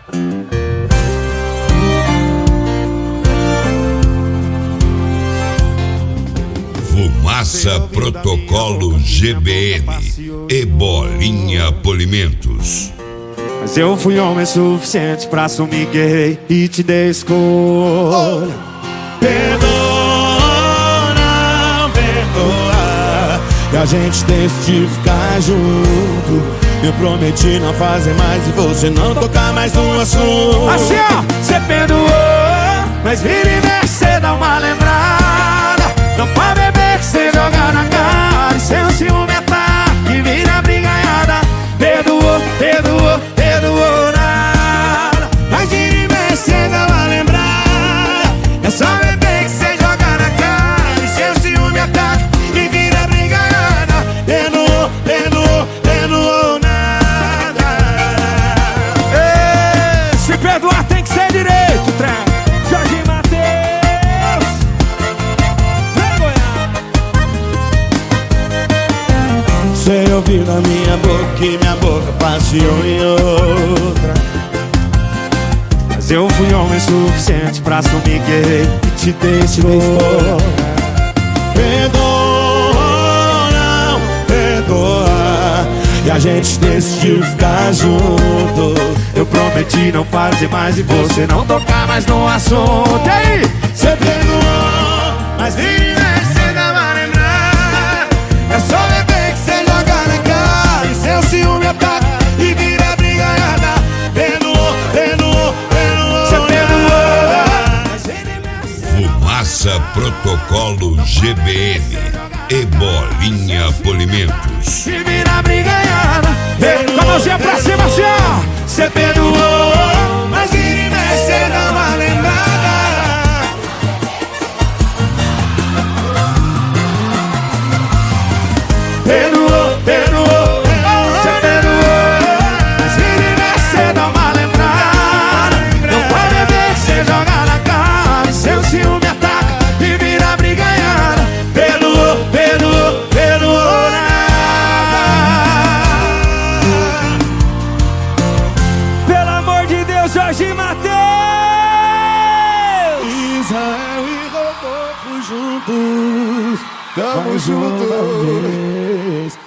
Fumaça Protocolo GBM e Bolinha Polimentos. Mas eu fui homem suficiente pra assumir que errei e te dei escolha. Perdoa, não perdoa, e a gente decidiu ficar junto. Eu prometi não fazer mais e você não tocar mais no assunto. Assim ó, cê perdoou, mas vira e mexe cê dá uma lembrada. Não pode beber que cê joga na cara, e sem o ciúme ataque vira brigaiada. Perdoou, perdoou, perdoou nada, mas vira e mexe cê dá uma lembrada. É só beber que cê joga na cara, e sem o ciúme ataque e vira brigaiada. Perdoou, perdoou, perdoou nada. Ei, se perdoar tem que ser direito, trem. Jorge Mateus, vem Goiás. Cê ouviu na minha boca que minha boca passeou em outra. Mas eu fui homem suficiente pra assumir que errei e te dei escolha. Perdoa, não perdoa, e a gente decidiu ficar junto. Eu prometi não fazer mais e você não tocar mais no assunto. E aí, cê perdoou, mas vira e mexe cê dá uma lembrada. É só beber que cê joga na cara, e seu ciúme ataca e vira brigaiada. Perdoou, perdoou, perdoou, cê perdoou. Fumaça Protocolo GBM e Bolinha Polimentos. E vira brigaiada. Com a mãozinha pra cima, assim ó. Cê perdoou, mas vira e mexe cê dá uma lembrada. Perdoou, perdoou, cê perdoou, mas vira e mexe cê dá uma lembrada. Não pode beber que cê joga na cara, e seu ciúme ataca e vira brigaiada. Perdoou, perdoou, perdoou nada. Pelo amor de Deus, Jorge Mateus! Israel e Rodolfo juntos, tamo juntos.